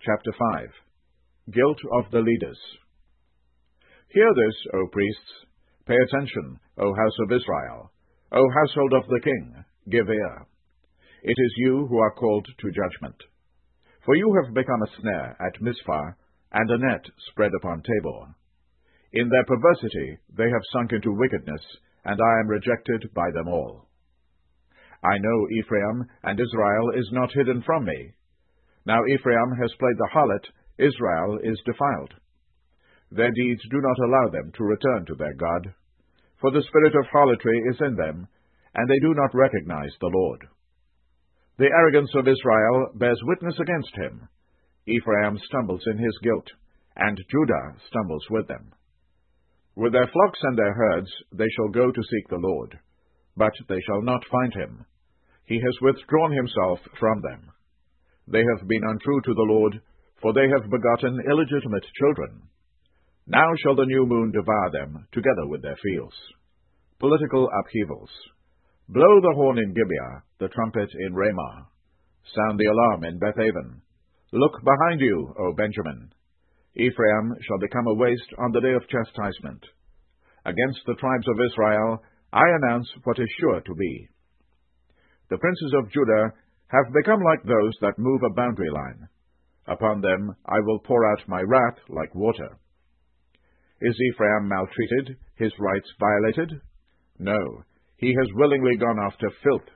Chapter 5. Guilt of the Leaders. Hear this, O priests. Pay attention, O house of Israel. O household of the king, give ear. It is you who are called to judgment. For you have become a snare at Mizpah, and a net spread upon Tabor. In their perversity they have sunk into wickedness, and I am rejected by them all. I know Ephraim, and Israel is not hidden from me. Now Ephraim has played the harlot, Israel is defiled. Their deeds do not allow them to return to their God, for the spirit of harlotry is in them, and they do not recognize the Lord. The arrogance of Israel bears witness against him. Ephraim stumbles in his guilt, and Judah stumbles with them. With their flocks and their herds they shall go to seek the Lord, but they shall not find him. He has withdrawn himself from them. They have been untrue to the Lord, for they have begotten illegitimate children. Now shall the new moon devour them, together with their fields. Political upheavals. Blow the horn in Gibeah, the trumpet in Ramah. Sound the alarm in Bethaven. Look behind you, O Benjamin. Ephraim shall become a waste on the day of chastisement. Against the tribes of Israel I announce what is sure to be. The princes of Judah have become like those that move a boundary line. Upon them I will pour out my wrath like water. Is Ephraim maltreated, his rights violated? No, he has willingly gone after filth.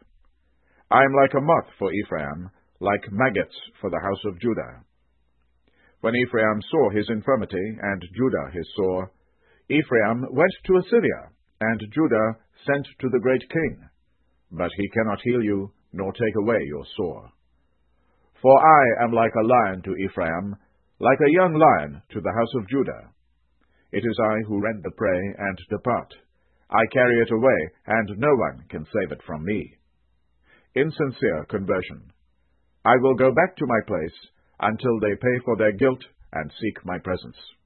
I am like a moth for Ephraim, like maggots for the house of Judah. When Ephraim saw his infirmity, and Judah his sore, Ephraim went to Assyria, and Judah sent to the great king. But he cannot heal you, nor take away your sore. For I am like a lion to Ephraim, like a young lion to the house of Judah. It is I who rend the prey and depart. I carry it away, and no one can save it from me. Insincere conversion. I will go back to my place, until they pay for their guilt and seek my presence.